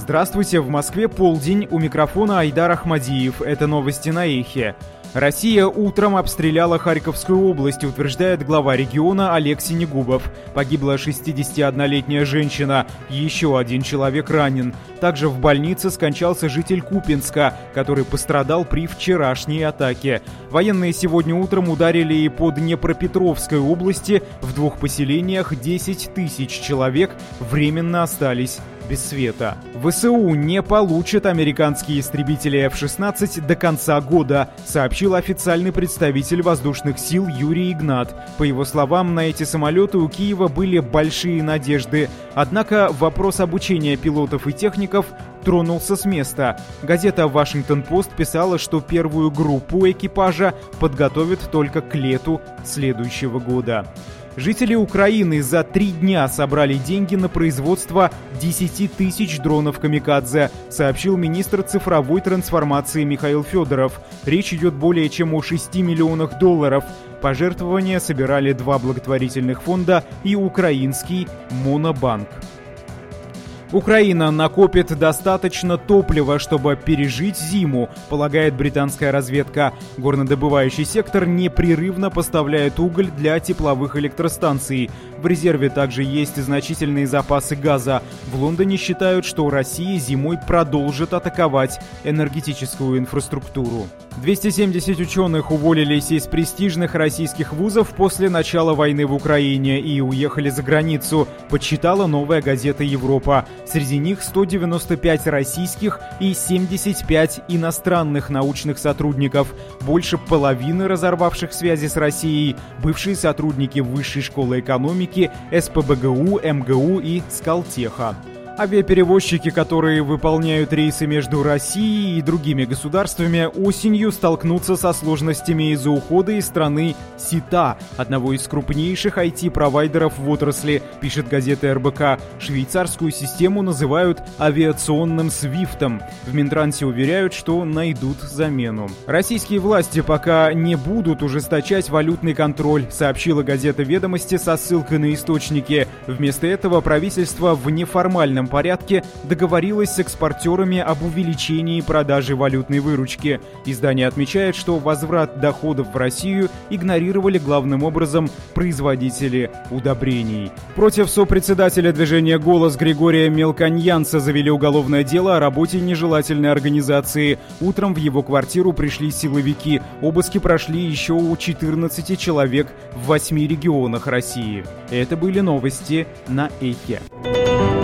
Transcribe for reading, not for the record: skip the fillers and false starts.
Здравствуйте, в Москве полдень, у микрофона Айдар Ахмадиев. Это новости на Эхе. Россия утром обстреляла Харьковскую область, утверждает глава региона Олег Синегубов. Погибла 61-летняя женщина, еще один человек ранен. Также в больнице скончался житель Купинска, который пострадал при вчерашней атаке. Военные сегодня утром ударили и по Днепропетровской области. В 2 поселениях 10 тысяч человек временно остались без света. ВСУ не получат американские истребители F-16 до конца года, сообщил официальный представитель воздушных сил Юрий Игнат. По его словам, на эти самолеты у Киева были большие надежды. Однако вопрос обучения пилотов и техников тронулся с места. Газета «Вашингтон-Пост» писала, что первую группу экипажа подготовят только к лету следующего года. Жители Украины за 3 дня собрали деньги на производство 10 тысяч дронов «Камикадзе», сообщил министр цифровой трансформации Михаил Федоров. Речь идет более чем о 6 миллионах долларов. Пожертвования собирали 2 благотворительных фонда и украинский Монобанк. Украина накопит достаточно топлива, чтобы пережить зиму, полагает британская разведка. Горнодобывающий сектор непрерывно поставляет уголь для тепловых электростанций. В резерве также есть значительные запасы газа. В Лондоне считают, что Россия зимой продолжит атаковать энергетическую инфраструктуру. 270 ученых уволились из престижных российских вузов после начала войны в Украине и уехали за границу, подсчитала новая газета «Европа». Среди них 195 российских и 75 иностранных научных сотрудников. Больше половины разорвавших связи с Россией – бывшие сотрудники Высшей школы экономики, СПбГУ, МГУ и Скалтеха. Авиаперевозчики, которые выполняют рейсы между Россией и другими государствами, осенью столкнутся со сложностями из-за ухода из страны СИТА, одного из крупнейших IT-провайдеров в отрасли, пишет газета РБК. Швейцарскую систему называют авиационным свифтом. В Минтрансе уверяют, что найдут замену. Российские власти пока не будут ужесточать валютный контроль, сообщила газета «Ведомости» со ссылкой на источники. Вместо этого правительство в неформальном порядке договорилась с экспортерами об увеличении продажи валютной выручки. Издание отмечает, что возврат доходов в Россию игнорировали главным образом производители удобрений. Против сопредседателя движения «Голос» Григория Мелконьянца завели уголовное дело о работе нежелательной организации. Утром в его квартиру пришли силовики. Обыски прошли еще у 14 человек в 8 регионах России. Это были новости на Эхе.